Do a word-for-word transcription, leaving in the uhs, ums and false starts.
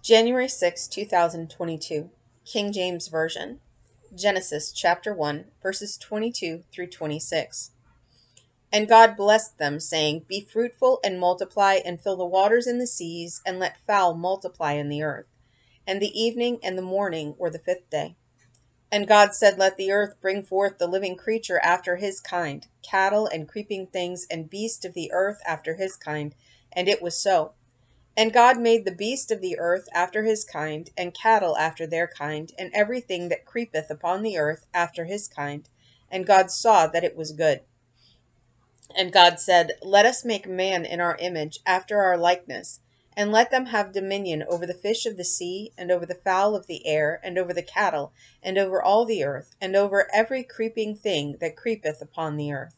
January sixth, two thousand twenty-two, King James Version. Genesis chapter one, verses twenty-two through twenty-six. And God blessed them, saying, Be fruitful and multiply, and fill the waters and the seas, and let fowl multiply in the earth. And the evening and the morning were the fifth day. And God said, Let the earth bring forth the living creature after his kind, cattle and creeping things, and beast of the earth after his kind. And it was so. And God made the beast of the earth after his kind, and cattle after their kind, and everything that creepeth upon the earth after his kind. And God saw that it was good. And God said, Let us make man in our image, after our likeness, and let them have dominion over the fish of the sea, and over the fowl of the air, and over the cattle, and over all the earth, and over every creeping thing that creepeth upon the earth.